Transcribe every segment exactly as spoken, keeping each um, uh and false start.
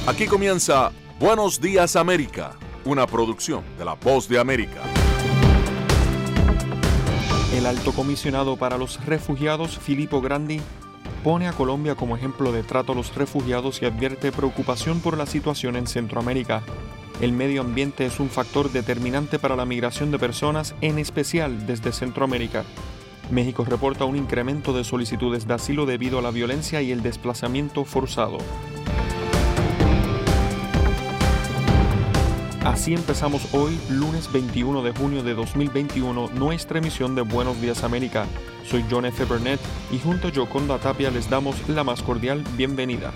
Aquí comienza Buenos Días América, una producción de La Voz de América. El alto comisionado para los refugiados, Filippo Grandi, pone a Colombia como ejemplo de trato a los refugiados y advierte preocupación por la situación en Centroamérica. El medio ambiente es un factor determinante para la migración de personas, en especial desde Centroamérica. México reporta un incremento de solicitudes de asilo debido a la violencia y el desplazamiento forzado. Así empezamos hoy, lunes veintiuno de junio de dos mil veintiuno, nuestra emisión de Buenos Días América. Soy John F. Burnett y junto a Yoconda Tapia les damos la más cordial bienvenida.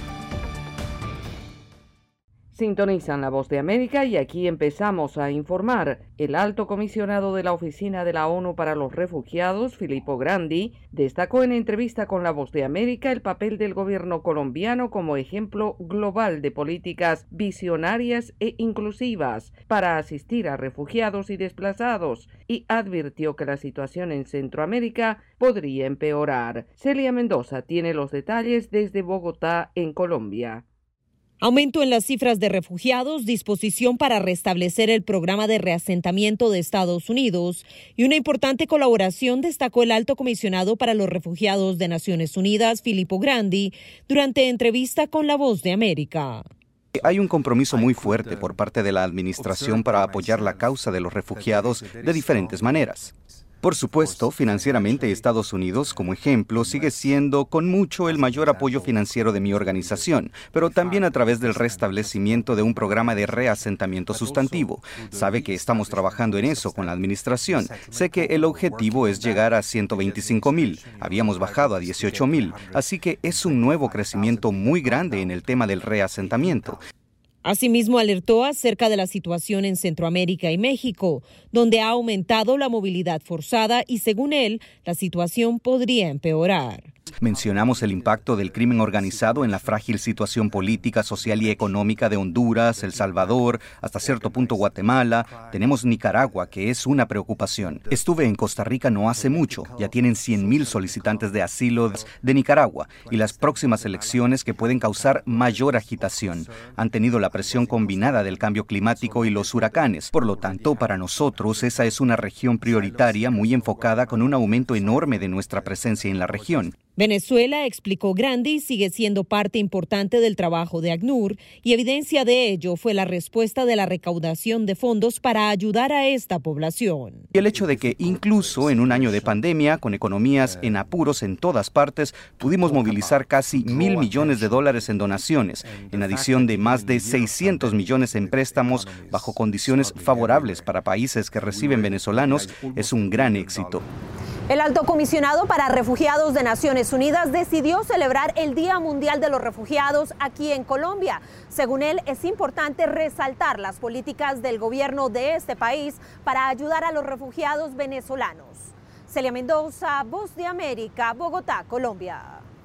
Sintonizan La Voz de América y aquí empezamos a informar. El alto comisionado de la Oficina de la ONU para los Refugiados, Filippo Grandi, destacó en entrevista con La Voz de América el papel del gobierno colombiano como ejemplo global de políticas visionarias e inclusivas para asistir a refugiados y desplazados y advirtió que la situación en Centroamérica podría empeorar. Celia Mendoza tiene los detalles desde Bogotá, en Colombia. Aumento en las cifras de refugiados, disposición para restablecer el programa de reasentamiento de Estados Unidos y una importante colaboración, destacó el alto comisionado para los refugiados de Naciones Unidas, Filippo Grandi, durante entrevista con La Voz de América. Hay un compromiso muy fuerte por parte de la administración para apoyar la causa de los refugiados de diferentes maneras. Por supuesto, financieramente Estados Unidos, como ejemplo, sigue siendo con mucho el mayor apoyo financiero de mi organización, pero también a través del restablecimiento de un programa de reasentamiento sustantivo. Sabe que estamos trabajando en eso con la administración. Sé que el objetivo es llegar a ciento veinticinco mil. Habíamos bajado a dieciocho mil, así que es un nuevo crecimiento muy grande en el tema del reasentamiento. Asimismo, alertó acerca de la situación en Centroamérica y México, donde ha aumentado la movilidad forzada y, según él, la situación podría empeorar. Mencionamos el impacto del crimen organizado en la frágil situación política, social y económica de Honduras, El Salvador, hasta cierto punto Guatemala. Tenemos Nicaragua, que es una preocupación. Estuve en Costa Rica no hace mucho. Ya tienen cien mil solicitantes de asilo de Nicaragua y las próximas elecciones que pueden causar mayor agitación. Han tenido la presión combinada del cambio climático y los huracanes. Por lo tanto, para nosotros esa es una región prioritaria muy enfocada con un aumento enorme de nuestra presencia en la región. Venezuela, explicó Grandi, sigue siendo parte importante del trabajo de ACNUR y evidencia de ello fue la respuesta de la recaudación de fondos para ayudar a esta población. Y el hecho de que incluso en un año de pandemia, con economías en apuros en todas partes, pudimos movilizar casi mil millones de dólares en donaciones, en adición de más de seiscientos millones en préstamos bajo condiciones favorables para países que reciben venezolanos, es un gran éxito. El alto comisionado para refugiados de Naciones Unidas decidió celebrar el Día Mundial de los Refugiados aquí en Colombia. Según él, es importante resaltar las políticas del gobierno de este país para ayudar a los refugiados venezolanos. Celia Mendoza, Voz de América, Bogotá, Colombia.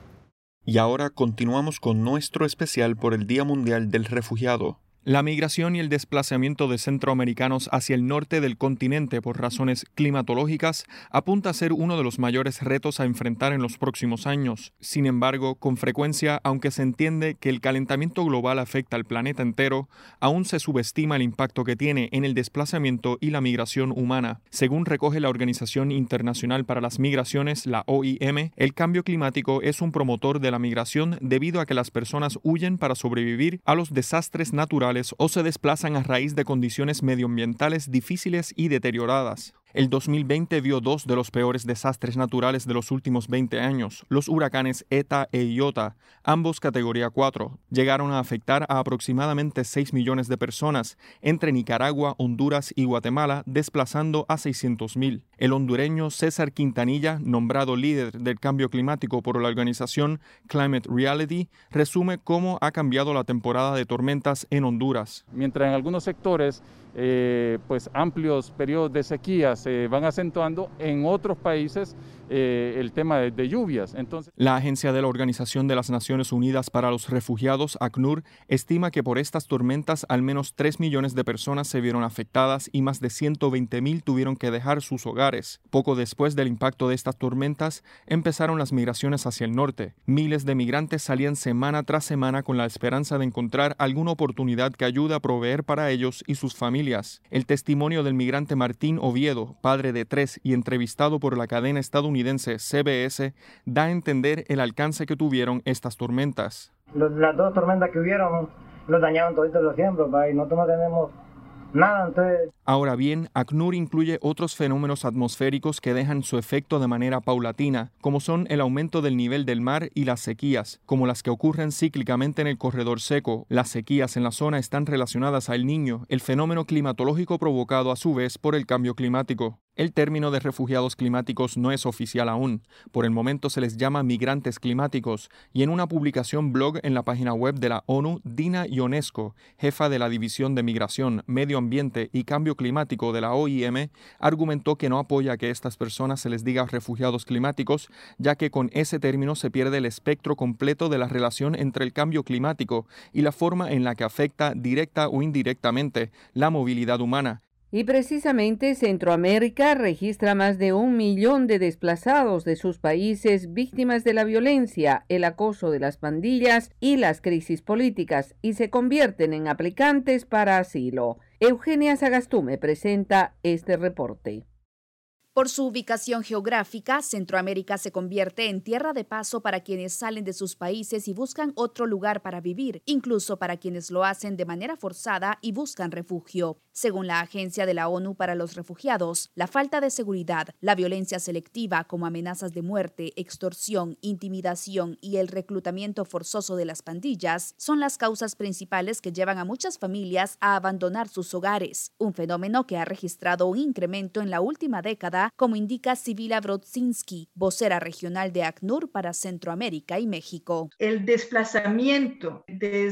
Y ahora continuamos con nuestro especial por el Día Mundial del Refugiado. La migración y el desplazamiento de centroamericanos hacia el norte del continente por razones climatológicas apunta a ser uno de los mayores retos a enfrentar en los próximos años. Sin embargo, con frecuencia, aunque se entiende que el calentamiento global afecta al planeta entero, aún se subestima el impacto que tiene en el desplazamiento y la migración humana. Según recoge la Organización Internacional para las Migraciones, la O I M, el cambio climático es un promotor de la migración debido a que las personas huyen para sobrevivir a los desastres naturales o se desplazan a raíz de condiciones medioambientales difíciles y deterioradas. El dos mil veinte vio dos de los peores desastres naturales de los últimos veinte años. Los huracanes Eta e Iota, ambos categoría cuatro, llegaron a afectar a aproximadamente seis millones de personas entre Nicaragua, Honduras y Guatemala, desplazando a seiscientos mil. El hondureño César Quintanilla, nombrado líder del cambio climático por la organización Climate Reality, resume cómo ha cambiado la temporada de tormentas en Honduras. Mientras en algunos sectores Eh, pues amplios periodos de sequía se van acentuando, en otros países eh, el tema de, de lluvias. Entonces, la Agencia de la Organización de las Naciones Unidas para los Refugiados, ACNUR, estima que por estas tormentas al menos tres millones de personas se vieron afectadas y más de ciento veinte mil tuvieron que dejar sus hogares. hogares. Poco después del impacto de estas tormentas, empezaron las migraciones hacia el norte. Miles de migrantes salían semana tras semana con la esperanza de encontrar alguna oportunidad que ayude a proveer para ellos y sus familias. El testimonio del migrante Martín Oviedo, padre de tres y entrevistado por la cadena estadounidense C B S, da a entender el alcance que tuvieron estas tormentas. Los, las dos tormentas que hubieron los dañaron toditos los siembros, y nosotros no tenemos nada, entonces... Ahora bien, ACNUR incluye otros fenómenos atmosféricos que dejan su efecto de manera paulatina, como son el aumento del nivel del mar y las sequías, como las que ocurren cíclicamente en el corredor seco. Las sequías en la zona están relacionadas al Niño, el fenómeno climatológico provocado a su vez por el cambio climático. El término de refugiados climáticos no es oficial aún. Por el momento se les llama migrantes climáticos, y en una publicación blog en la página web de la ONU, Dina Ionesco, jefa de la División de Migración, Medio Ambiente y Cambio Climático de la O I M, argumentó que no apoya que a estas personas se les diga refugiados climáticos, ya que con ese término se pierde el espectro completo de la relación entre el cambio climático y la forma en la que afecta directa o indirectamente la movilidad humana. Y precisamente Centroamérica registra más de un millón de desplazados de sus países víctimas de la violencia, el acoso de las pandillas y las crisis políticas, y se convierten en aplicantes para asilo. Eugenia Sagastume presenta este reporte. Por su ubicación geográfica, Centroamérica se convierte en tierra de paso para quienes salen de sus países y buscan otro lugar para vivir, incluso para quienes lo hacen de manera forzada y buscan refugio. Según la Agencia de la ONU para los Refugiados, la falta de seguridad, la violencia selectiva como amenazas de muerte, extorsión, intimidación y el reclutamiento forzoso de las pandillas son las causas principales que llevan a muchas familias a abandonar sus hogares, un fenómeno que ha registrado un incremento en la última década, como indica Sibila Brodzinski, vocera regional de ACNUR para Centroamérica y México. El desplazamiento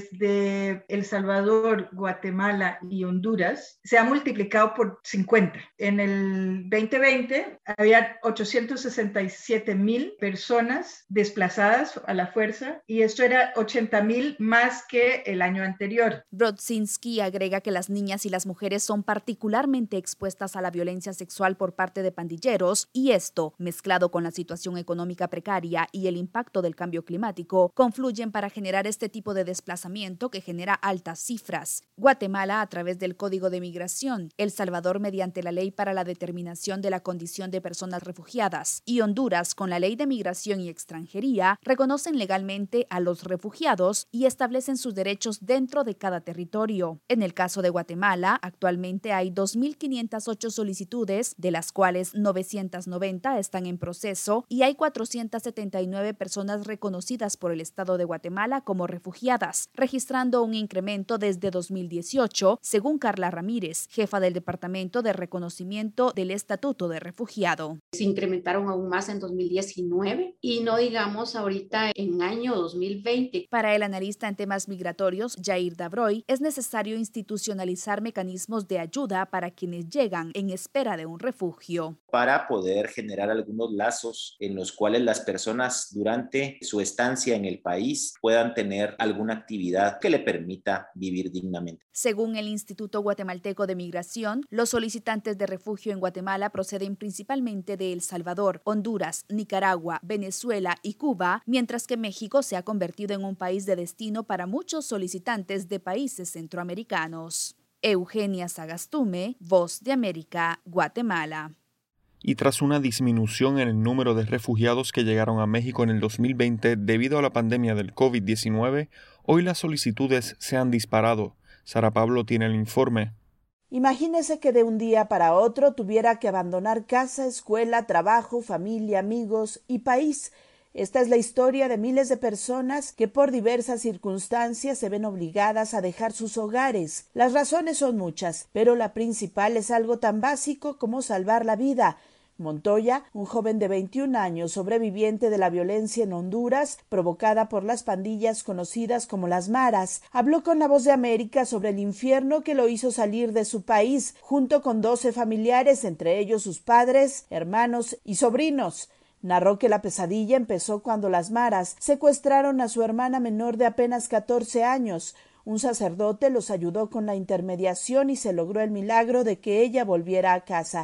desde El Salvador, Guatemala y Honduras se ha multiplicado por cincuenta. En el veinte veinte había ochocientos sesenta y siete mil personas desplazadas a la fuerza y esto era ochenta mil más que el año anterior. Brodzinski agrega que las niñas y las mujeres son particularmente expuestas a la violencia sexual por parte de pandilleros y esto, mezclado con la situación económica precaria y el impacto del cambio climático, confluyen para generar este tipo de desplazamiento que genera altas cifras. Guatemala a través del Código de Migración, El Salvador mediante la Ley para la Determinación de la Condición de Personas Refugiadas y Honduras con la Ley de Migración y Extranjería reconocen legalmente a los refugiados y establecen sus derechos dentro de cada territorio. En el caso de Guatemala, actualmente hay dos mil quinientas ocho solicitudes, de las cuales novecientas noventa están en proceso y hay cuatrocientas setenta y nueve personas reconocidas por el Estado de Guatemala como refugiadas, registrando un incremento desde dos mil dieciocho, según Carla Ramírez, jefa del Departamento de Reconocimiento del Estatuto de Refugiado. Se incrementaron aún más en dos mil diecinueve y no digamos ahorita en año dos mil veinte. Para el analista en temas migratorios, Jair Dabroy, es necesario institucionalizar mecanismos de ayuda para quienes llegan en espera de un refugio. Para poder generar algunos lazos en los cuales las personas durante su estancia en el país puedan tener alguna actividad que le permita vivir dignamente. Según el Instituto Guatemalteco de Migración, los solicitantes de refugio en Guatemala proceden principalmente de El Salvador, Honduras, Nicaragua, Venezuela y Cuba, mientras que México se ha convertido en un país de destino para muchos solicitantes de países centroamericanos. Eugenia Sagastume, Voz de América, Guatemala. Y tras una disminución en el número de refugiados que llegaron a México en el dos mil veinte debido a la pandemia del COVID diecinueve, hoy las solicitudes se han disparado. Sara Pablo tiene el informe. Imagínese que de un día para otro tuviera que abandonar casa, escuela, trabajo, familia, amigos y país. Esta es la historia de miles de personas que por diversas circunstancias se ven obligadas a dejar sus hogares. Las razones son muchas, pero la principal es algo tan básico como salvar la vida. Montoya, un joven de veintiún años, sobreviviente de la violencia en Honduras, provocada por las pandillas conocidas como las Maras, habló con La Voz de América sobre el infierno que lo hizo salir de su país, junto con doce familiares, entre ellos sus padres, hermanos y sobrinos. Narró que la pesadilla empezó cuando las Maras secuestraron a su hermana menor de apenas catorce años. Un sacerdote los ayudó con la intermediación y se logró el milagro de que ella volviera a casa.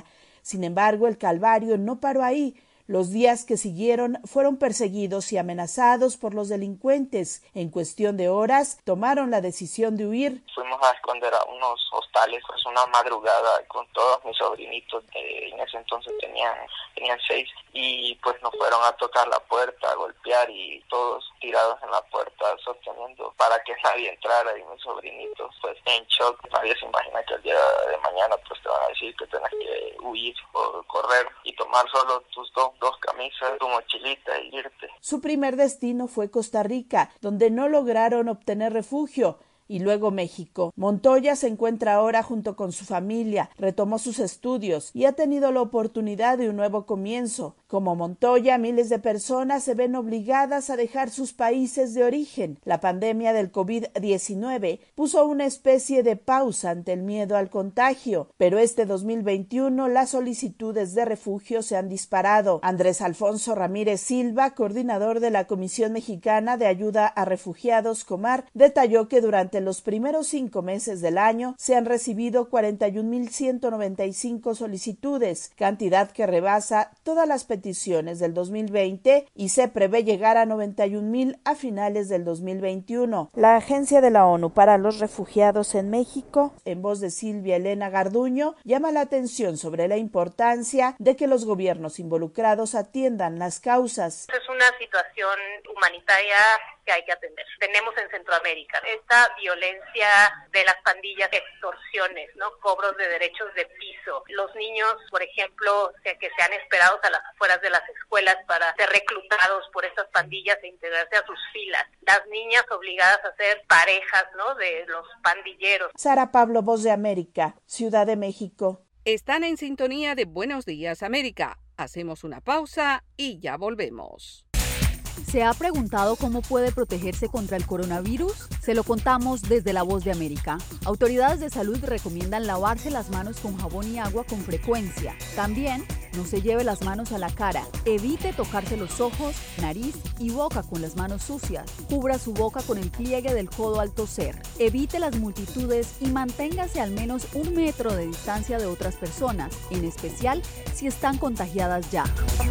Sin embargo, el calvario no paró ahí. Los días que siguieron fueron perseguidos y amenazados por los delincuentes. En cuestión de horas, tomaron la decisión de huir. Fuimos a esconder a unos hostales, pues una madrugada con todos mis sobrinitos, de, en ese entonces tenían, tenían seis, y pues nos fueron a tocar la puerta, a golpear, y todos tirados en la puerta, sosteniendo para que nadie entrara, y mis sobrinitos pues en shock. Nadie se imagina que el día de mañana pues te van a decir que tienes que huir o correr y tomar solo tus dos dos camisas, tu mochilita y irte. Su primer destino fue Costa Rica, donde no lograron obtener refugio, y luego México. Montoya se encuentra ahora junto con su familia, retomó sus estudios y ha tenido la oportunidad de un nuevo comienzo. Como Montoya, miles de personas se ven obligadas a dejar sus países de origen. La pandemia del COVID diecinueve puso una especie de pausa ante el miedo al contagio, pero este dos mil veintiuno las solicitudes de refugio se han disparado. Andrés Alfonso Ramírez Silva, coordinador de la Comisión Mexicana de Ayuda a Refugiados, Comar, detalló que durante los primeros cinco meses del año se han recibido cuarenta y un mil ciento noventa y cinco solicitudes, cantidad que rebasa todas las peticiones del dos mil veinte y se prevé llegar a noventa y un mil a finales del dos mil veintiuno. La Agencia de la ONU para los Refugiados en México, en voz de Silvia Elena Garduño, llama la atención sobre la importancia de que los gobiernos involucrados atiendan las causas. Es una situación humanitaria que hay que atender. Tenemos en Centroamérica esta violencia de las pandillas, extorsiones, ¿no? Cobros de derechos de piso. Los niños, por ejemplo, que sean esperados a las afueras de las escuelas para ser reclutados por estas pandillas e integrarse a sus filas. Las niñas obligadas a ser parejas, ¿no? De los pandilleros. Sara Pablo, Voz de América, Ciudad de México. Están en sintonía de Buenos Días América. Hacemos una pausa y ya volvemos. ¿Se ha preguntado cómo puede protegerse contra el coronavirus? Se lo contamos desde La Voz de América. Autoridades de salud recomiendan lavarse las manos con jabón y agua con frecuencia. También, no se lleve las manos a la cara. Evite tocarse los ojos, nariz y boca con las manos sucias. Cubra su boca con el pliegue del codo al toser. Evite las multitudes y manténgase al menos un metro de distancia de otras personas, en especial si están contagiadas ya.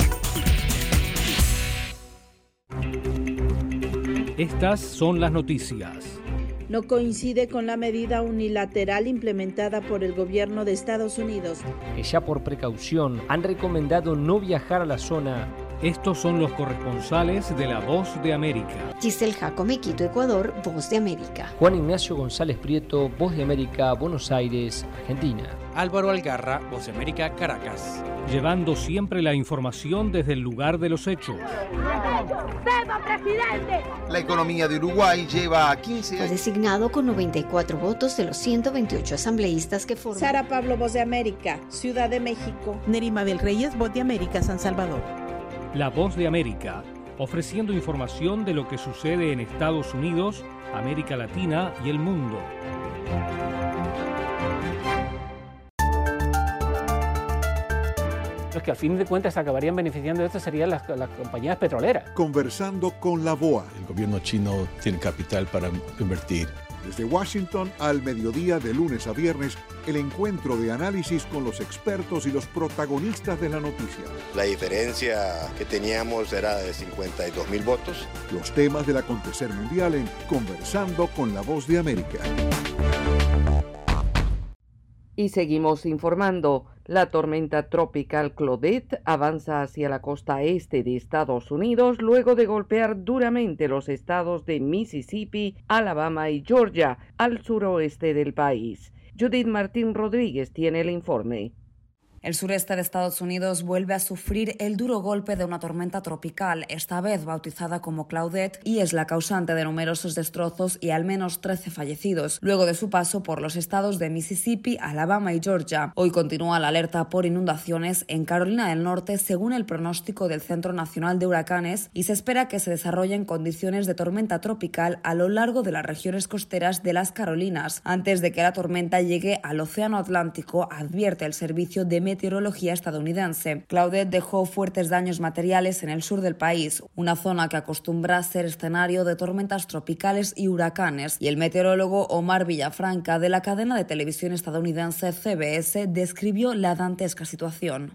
Estas son las noticias. No coincide con la medida unilateral implementada por el gobierno de Estados Unidos, que ya por precaución han recomendado no viajar a la zona. Estos son los corresponsales de La Voz de América. Giselle Jacome, Quito, Ecuador, Voz de América. Juan Ignacio González Prieto, Voz de América, Buenos Aires, Argentina. Álvaro Algarra, Voz de América, Caracas. Llevando siempre la información desde el lugar de los hechos. La economía de Uruguay lleva a quince años. Fue designado con noventa y cuatro votos de los ciento veintiocho asambleístas que forman. Sara Pablo, Voz de América, Ciudad de México. Nerima del Reyes, Voz de América, San Salvador. La Voz de América, ofreciendo información de lo que sucede en Estados Unidos, América Latina y el mundo. Los que al fin de cuentas acabarían beneficiando de esto serían las, las compañías petroleras. Conversando con la B O A. El gobierno chino tiene capital para invertir. Desde Washington al mediodía de lunes a viernes, el encuentro de análisis con los expertos y los protagonistas de la noticia. La diferencia que teníamos era de cincuenta y dos mil votos. Los temas del acontecer mundial en Conversando con la Voz de América. Y seguimos informando. La tormenta tropical Claudette avanza hacia la costa este de Estados Unidos luego de golpear duramente los estados de Mississippi, Alabama y Georgia, al suroeste del país. Judith Martín Rodríguez tiene el informe. El sureste de Estados Unidos vuelve a sufrir el duro golpe de una tormenta tropical, esta vez bautizada como Claudette, y es la causante de numerosos destrozos y al menos trece fallecidos, luego de su paso por los estados de Mississippi, Alabama y Georgia. Hoy continúa la alerta por inundaciones en Carolina del Norte, según el pronóstico del Centro Nacional de Huracanes, y se espera que se desarrollen condiciones de tormenta tropical a lo largo de las regiones costeras de las Carolinas. Antes de que la tormenta llegue al Océano Atlántico, advierte el Servicio de Meteorología estadounidense. Claudette dejó fuertes daños materiales en el sur del país, una zona que acostumbra a ser escenario de tormentas tropicales y huracanes, y el meteorólogo Omar Villafranca de la cadena de televisión estadounidense C B S describió la dantesca situación.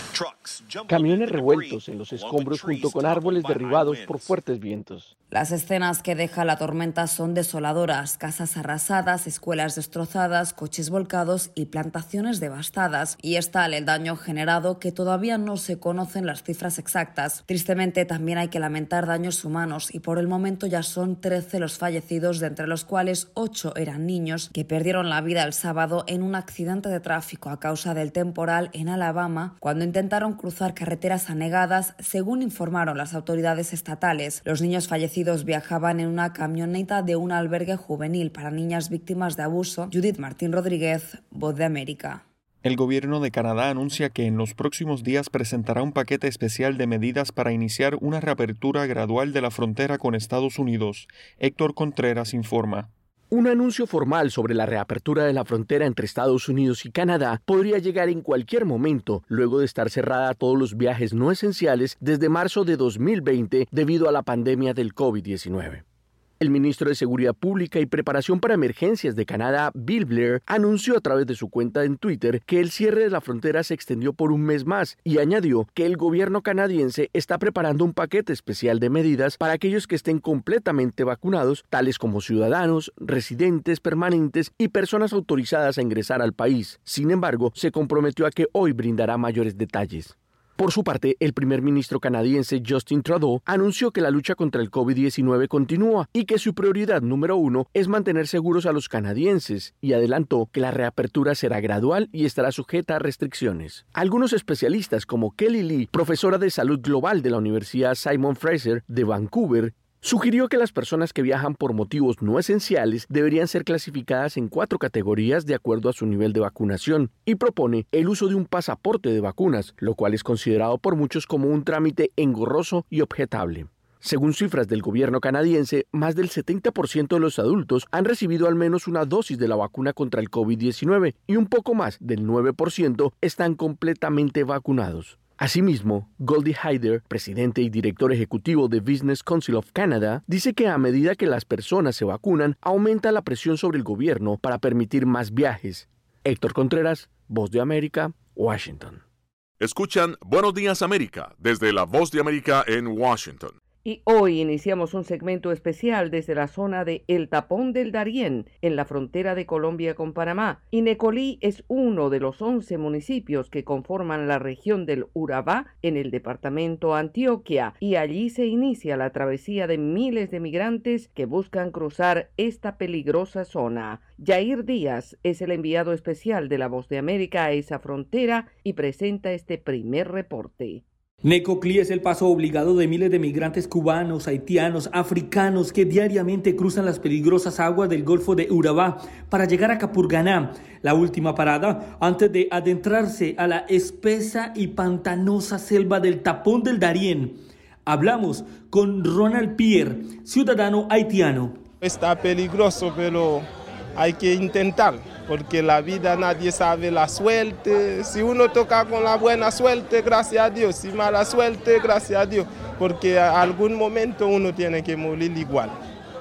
Camiones revueltos en los escombros junto con árboles derribados por fuertes vientos. Las escenas que deja la tormenta son desoladoras: casas arrasadas, escuelas destrozadas, coches volcados y plantaciones devastadas. Y es tal el daño generado que todavía no se conocen las cifras exactas. Tristemente también hay que lamentar daños humanos y por el momento ya son trece los fallecidos, de entre los cuales ocho eran niños que perdieron la vida el sábado en un accidente de tráfico a causa del temporal en Alabama cuando intentaron cruzar carreteras anegadas, según informaron las autoridades estatales. Los niños fallecidos viajaban en una camioneta de un albergue juvenil para niñas víctimas de abuso. Judith Martín Rodríguez, Voz de América. El gobierno de Canadá anuncia que en los próximos días presentará un paquete especial de medidas para iniciar una reapertura gradual de la frontera con Estados Unidos. Héctor Contreras informa. Un anuncio formal sobre la reapertura de la frontera entre Estados Unidos y Canadá podría llegar en cualquier momento, luego de estar cerrada a todos los viajes no esenciales desde marzo de dos mil veinte debido a la pandemia del COVID diecinueve. El ministro de Seguridad Pública y Preparación para Emergencias de Canadá, Bill Blair, anunció a través de su cuenta en Twitter que el cierre de la frontera se extendió por un mes más y añadió que el gobierno canadiense está preparando un paquete especial de medidas para aquellos que estén completamente vacunados, tales como ciudadanos, residentes permanentes y personas autorizadas a ingresar al país. Sin embargo, se comprometió a que hoy brindará mayores detalles. Por su parte, el primer ministro canadiense Justin Trudeau anunció que la lucha contra el COVID diecinueve continúa y que su prioridad número uno es mantener seguros a los canadienses, y adelantó que la reapertura será gradual y estará sujeta a restricciones. Algunos especialistas como Kelly Lee, profesora de salud global de la Universidad Simon Fraser de Vancouver, sugirió que las personas que viajan por motivos no esenciales deberían ser clasificadas en cuatro categorías de acuerdo a su nivel de vacunación y propone el uso de un pasaporte de vacunas, lo cual es considerado por muchos como un trámite engorroso y objetable. Según cifras del gobierno canadiense, más del setenta por ciento de los adultos han recibido al menos una dosis de la vacuna contra el COVID diecinueve y un poco más del nueve por ciento están completamente vacunados. Asimismo, Goldie Hyder, presidente y director ejecutivo de Business Council of Canada, dice que a medida que las personas se vacunan, aumenta la presión sobre el gobierno para permitir más viajes. Héctor Contreras, Voz de América, Washington. Escuchan Buenos Días América desde la Voz de América en Washington. Y hoy iniciamos un segmento especial desde la zona de El Tapón del Darién, en la frontera de Colombia con Panamá. Y Necolí es uno de los once municipios que conforman la región del Urabá, en el departamento Antioquia, y allí se inicia la travesía de miles de migrantes que buscan cruzar esta peligrosa zona. Yair Díaz es el enviado especial de la Voz de América a esa frontera y presenta este primer reporte. Necoclí es el paso obligado de miles de migrantes cubanos, haitianos, africanos que diariamente cruzan las peligrosas aguas del Golfo de Urabá para llegar a Capurganá, la última parada antes de adentrarse a la espesa y pantanosa selva del Tapón del Darién. Hablamos con Ronald Pierre, ciudadano haitiano. Está peligroso, pero hay que intentar, porque la vida nadie sabe la suerte. Si uno toca con la buena suerte, gracias a Dios. Si mala suerte, gracias a Dios, porque a algún momento uno tiene que morir igual.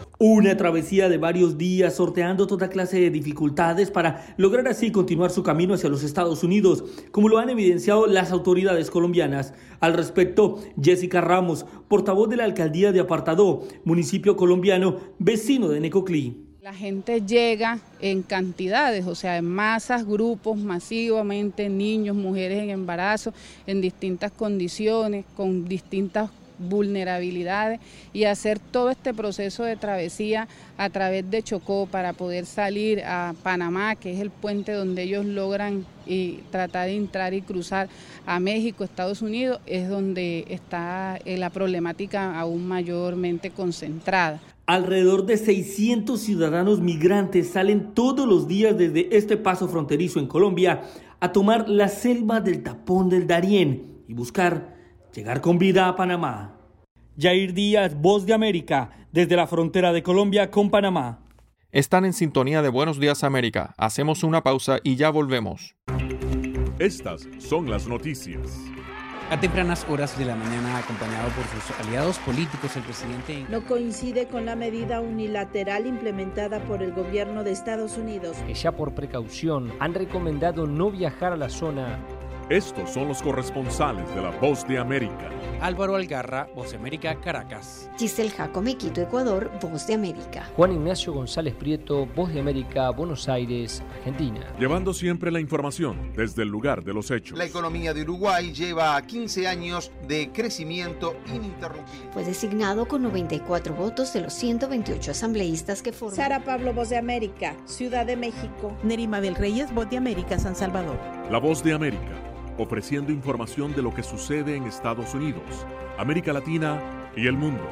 Una travesía de varios días sorteando toda clase de dificultades para lograr así continuar su camino hacia los Estados Unidos, como lo han evidenciado las autoridades colombianas. Al respecto, Jessica Ramos, portavoz de la alcaldía de Apartadó, municipio colombiano vecino de Necoclí. La gente llega en cantidades, o sea, en masas, grupos, masivamente, niños, mujeres en embarazo, en distintas condiciones, con distintas vulnerabilidades, y hacer todo este proceso de travesía a través de Chocó para poder salir a Panamá, que es el puente donde ellos logran y tratar de entrar y cruzar a México, Estados Unidos, es donde está la problemática aún mayormente concentrada. Alrededor de seiscientos ciudadanos migrantes salen todos los días desde este paso fronterizo en Colombia a tomar la selva del Tapón del Darién y buscar llegar con vida a Panamá. Yair Díaz, Voz de América, desde la frontera de Colombia con Panamá. Están en sintonía de Buenos Días América. Hacemos una pausa y ya volvemos. Estas son las noticias. A tempranas horas de la mañana, acompañado por sus aliados políticos, el presidente no coincide con la medida unilateral implementada por el gobierno de Estados Unidos, que ya por precaución han recomendado no viajar a la zona. Estos son los corresponsales de La Voz de América. Álvaro Algarra, Voz de América, Caracas. Giselle Jacome, Quito, Ecuador, Voz de América. Juan Ignacio González Prieto, Voz de América, Buenos Aires, Argentina. Llevando siempre la información desde el lugar de los hechos. La economía de Uruguay lleva quince años de crecimiento ininterrumpido. Fue designado con noventa y cuatro votos de los ciento veintiocho asambleístas que forman. Sara Pablo, Voz de América, Ciudad de México. Nerima Bel Reyes, Voz de América, San Salvador. La Voz de América, ofreciendo información de lo que sucede en Estados Unidos, América Latina y el mundo.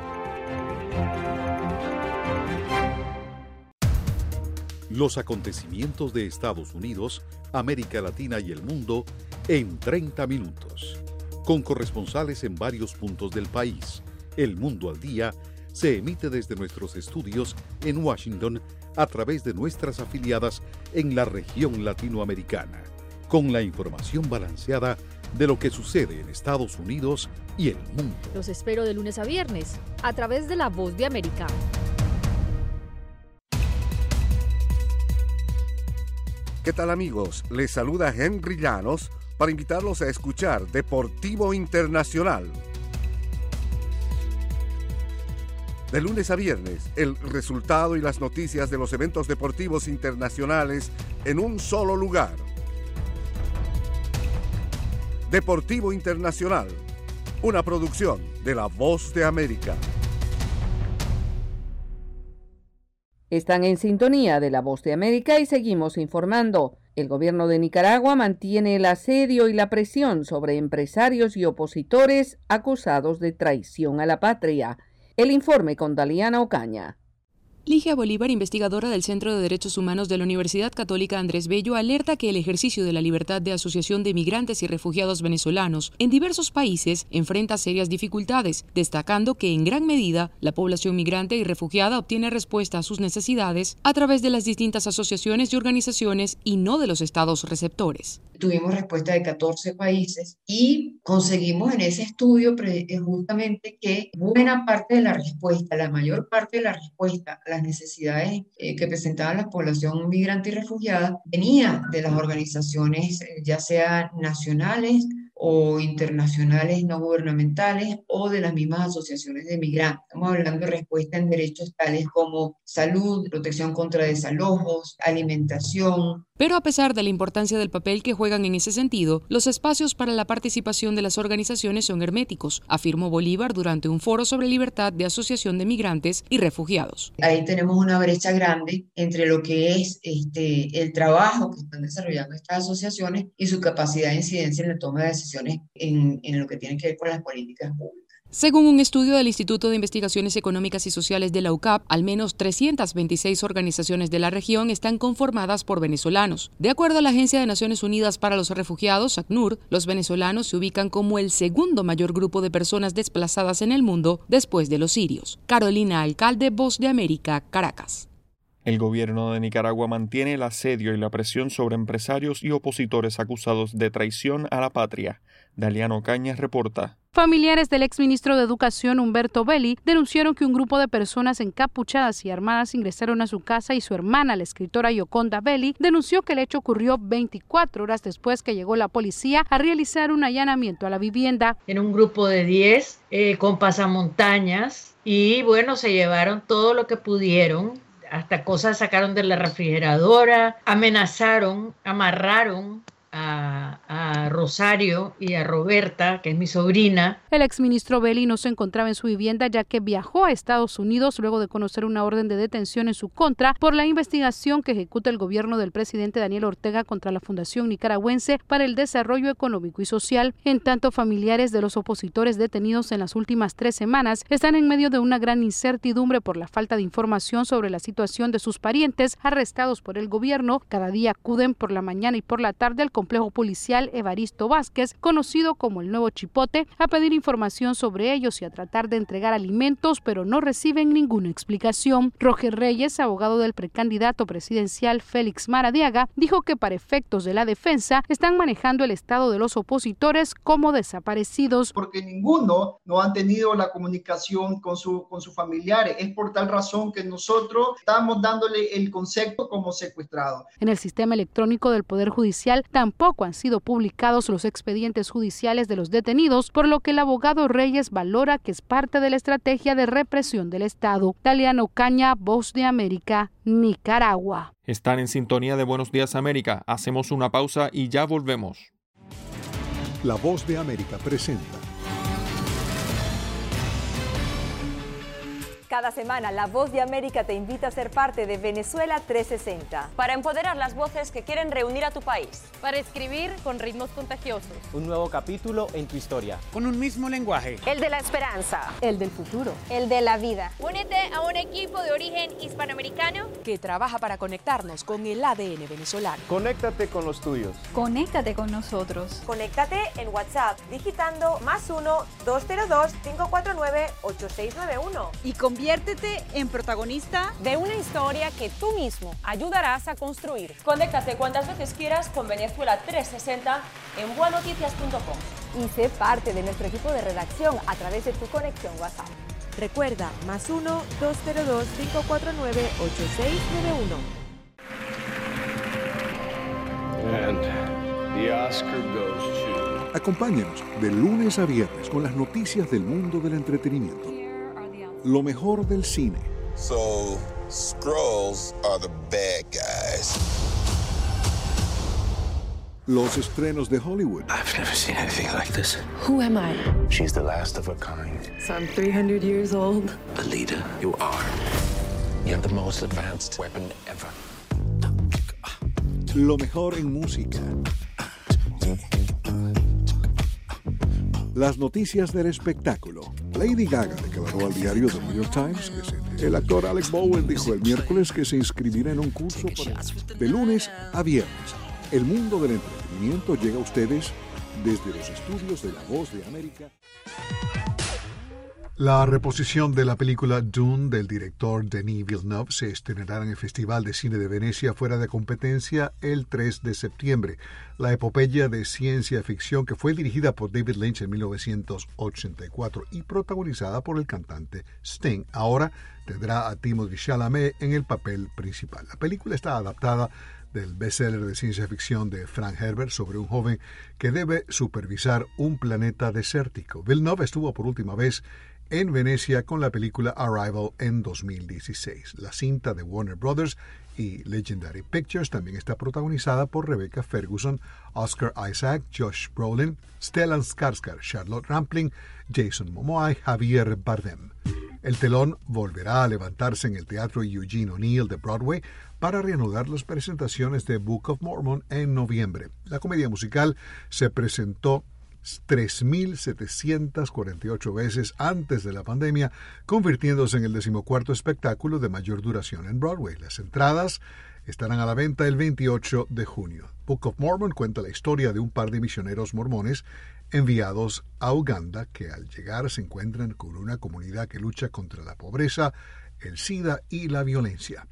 Los acontecimientos de Estados Unidos, América Latina y el mundo en treinta minutos. Con corresponsales en varios puntos del país. El Mundo al Día se emite desde nuestros estudios en Washington a través de nuestras afiliadas en la región latinoamericana, con la información balanceada de lo que sucede en Estados Unidos y el mundo. Los espero de lunes a viernes, a través de La Voz de América. ¿Qué tal, amigos? Les saluda Henry Llanos para invitarlos a escuchar Deportivo Internacional. De lunes a viernes, el resultado y las noticias de los eventos deportivos internacionales en un solo lugar. Deportivo Internacional, una producción de La Voz de América. Están en sintonía de La Voz de América y seguimos informando. El gobierno de Nicaragua mantiene el asedio y la presión sobre empresarios y opositores acusados de traición a la patria. El informe con Daliana Ocaña. Ligia Bolívar, investigadora del Centro de Derechos Humanos de la Universidad Católica Andrés Bello, alerta que el ejercicio de la libertad de asociación de migrantes y refugiados venezolanos en diversos países enfrenta serias dificultades, destacando que en gran medida la población migrante y refugiada obtiene respuesta a sus necesidades a través de las distintas asociaciones y organizaciones y no de los estados receptores. Tuvimos respuesta de catorce países y conseguimos en ese estudio justamente que buena parte de la respuesta, la mayor parte de la respuesta a las necesidades eh, que presentaban la población migrante y refugiada venía de las organizaciones, eh, ya sea nacionales o internacionales no gubernamentales o de las mismas asociaciones de migrantes. Estamos hablando de respuesta en derechos tales como salud, protección contra desalojos, alimentación. Pero a pesar de la importancia del papel que juegan en ese sentido, los espacios para la participación de las organizaciones son herméticos, afirmó Bolívar durante un foro sobre libertad de asociación de migrantes y refugiados. Ahí tenemos una brecha grande entre lo que es este, el trabajo que están desarrollando estas asociaciones y su capacidad de incidencia en la toma de decisiones En, en lo que tiene que ver con las políticas públicas. Según un estudio del Instituto de Investigaciones Económicas y Sociales de la U C A P, al menos trescientas veintiséis organizaciones de la región están conformadas por venezolanos. De acuerdo a la Agencia de Naciones Unidas para los Refugiados, ACNUR, los venezolanos se ubican como el segundo mayor grupo de personas desplazadas en el mundo después de los sirios. Carolina Alcalde, Voz de América, Caracas. El gobierno de Nicaragua mantiene el asedio y la presión sobre empresarios y opositores acusados de traición a la patria. Daliano Cañas reporta. Familiares del exministro de Educación Humberto Belli denunciaron que un grupo de personas encapuchadas y armadas ingresaron a su casa y su hermana, la escritora Yoconda Belli, denunció que el hecho ocurrió veinticuatro horas después que llegó la policía a realizar un allanamiento a la vivienda. En un grupo de diez eh, con pasamontañas y bueno, se llevaron todo lo que pudieron. Hasta cosas sacaron de la refrigeradora, amenazaron, amarraron a, a Rosario y a Roberta, que es mi sobrina. El exministro Belli no se encontraba en su vivienda ya que viajó a Estados Unidos luego de conocer una orden de detención en su contra por la investigación que ejecuta el gobierno del presidente Daniel Ortega contra la Fundación Nicaragüense para el Desarrollo Económico y Social. En tanto, familiares de los opositores detenidos en las últimas tres semanas están en medio de una gran incertidumbre por la falta de información sobre la situación de sus parientes arrestados por el gobierno. Cada día acuden por la mañana y por la tarde al complejo complejo policial Evaristo Vázquez, conocido como el Nuevo Chipote, a pedir información sobre ellos y a tratar de entregar alimentos, pero no reciben ninguna explicación. Roger Reyes, abogado del precandidato presidencial Félix Maradiaga, dijo que para efectos de la defensa están manejando el estado de los opositores como desaparecidos. Porque ninguno no han tenido la comunicación con, su, con sus familiares. Es por tal razón que nosotros estamos dándole el concepto como secuestrado. En el sistema electrónico del Poder Judicial tampoco han sido publicados los expedientes judiciales de los detenidos, por lo que el abogado Reyes valora que es parte de la estrategia de represión del Estado. Taliana Ocaña, Voz de América, Nicaragua. Están en sintonía de Buenos Días América. Hacemos una pausa y ya volvemos. La Voz de América presenta. Cada semana, La Voz de América te invita a ser parte de Venezuela trescientos sesenta. Para empoderar las voces que quieren reunir a tu país. Para escribir con ritmos contagiosos. Un nuevo capítulo en tu historia. Con un mismo lenguaje. El de la esperanza. El del futuro. El de la vida. Únete a un equipo de origen hispanoamericano que trabaja para conectarnos con el A D N venezolano. Conéctate con los tuyos. Conéctate con nosotros. Conéctate en WhatsApp digitando más uno, dos cero dos, cinco cuatro nueve, ocho seis nueve uno. Y conviértete en protagonista de una historia que tú mismo ayudarás a construir. Conéctate cuantas veces quieras con Venezuela trescientos sesenta en buenoticias punto com. Y sé parte de nuestro equipo de redacción a través de tu conexión WhatsApp. Recuerda, más uno, dos cero dos, cinco cuatro nueve, ocho seis nueve uno. And the Oscar goes to... Acompáñanos de lunes a viernes con las noticias del mundo del entretenimiento. Lo mejor del cine. So, Skrulls are the bad guys. Los estrenos de Hollywood. I've never seen anything like this. Who am I? She's the last of her kind. So I'm three hundred years old. Alita, you are. You're the most advanced weapon ever. Lo mejor en música. Las noticias del espectáculo. Lady Gaga declaró al diario The New York Times que se... El actor Alec Bowen dijo el miércoles que se inscribirá en un curso para... de lunes a viernes. El mundo del entretenimiento llega a ustedes desde los estudios de La Voz de América. La reposición de la película Dune del director Denis Villeneuve se estrenará en el Festival de Cine de Venecia fuera de competencia el tres de septiembre. La epopeya de ciencia ficción que fue dirigida por David Lynch en mil novecientos ochenta y cuatro y protagonizada por el cantante Sting, ahora tendrá a Timothée Chalamet en el papel principal. La película está adaptada del bestseller de ciencia ficción de Frank Herbert sobre un joven que debe supervisar un planeta desértico. Villeneuve estuvo por última vez en Venecia con la película Arrival en dos mil dieciséis. La cinta de Warner Brothers y Legendary Pictures también está protagonizada por Rebecca Ferguson, Oscar Isaac, Josh Brolin, Stellan Skarsgård, Charlotte Rampling, Jason Momoa y Javier Bardem. El telón volverá a levantarse en el Teatro Eugene O'Neill de Broadway para reanudar las presentaciones de Book of Mormon en noviembre. La comedia musical se presentó tres mil setecientas cuarenta y ocho veces antes de la pandemia, convirtiéndose en el decimocuarto espectáculo de mayor duración en Broadway. Las entradas estarán a la venta el veintiocho de junio. Book of Mormon cuenta la historia de un par de misioneros mormones enviados a Uganda que al llegar se encuentran con una comunidad que lucha contra la pobreza, el SIDA y la violencia.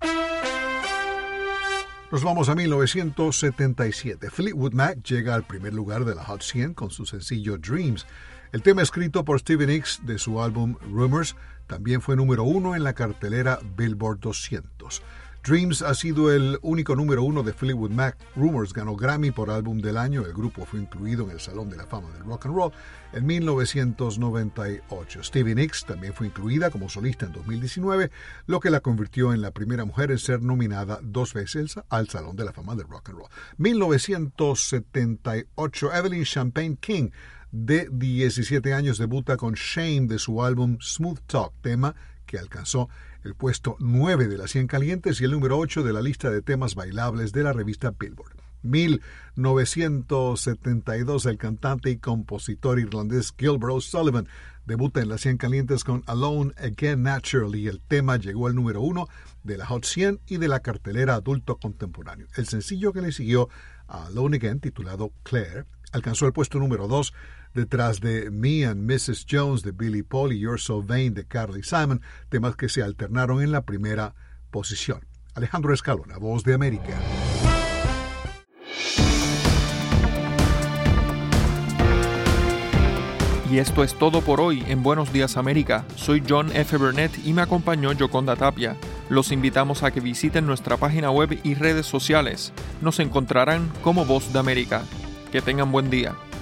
Nos vamos a mil novecientos setenta y siete. Fleetwood Mac llega al primer lugar de la Hot cien con su sencillo Dreams. El tema escrito por Stevie Nicks de su álbum Rumors también fue número uno en la cartelera Billboard doscientos. Dreams ha sido el único número uno de Fleetwood Mac. Rumors ganó Grammy por álbum del año. El grupo fue incluido en el Salón de la Fama del Rock and Roll en mil novecientos noventa y ocho. Stevie Nicks también fue incluida como solista en dos mil diecinueve, lo que la convirtió en la primera mujer en ser nominada dos veces al Salón de la Fama del Rock and Roll. mil novecientos setenta y ocho, Evelyn Champagne King, de diecisiete años, debuta con Shame de su álbum Smooth Talk, tema que alcanzó el puesto nueve de las cien calientes y el número ocho de la lista de temas bailables de la revista Billboard. mil novecientos setenta y dos, el cantante y compositor irlandés Gilbert O'Sullivan debuta en las cien calientes con Alone Again Naturally. El tema llegó al número uno de la Hot cien y de la cartelera adulto contemporáneo. El sencillo que le siguió a Alone Again, titulado Claire, alcanzó el puesto número dos detrás de Me and missus Jones de Billy Paul y You're So Vain de Carly Simon, temas que se alternaron en la primera posición. Alejandro Escalona, Voz de América. Y esto es todo por hoy en Buenos Días América. Soy John F. Burnett y me acompañó Yoconda Tapia. Los invitamos a que visiten nuestra página web y redes sociales. Nos encontrarán como Voz de América. Que tengan buen día.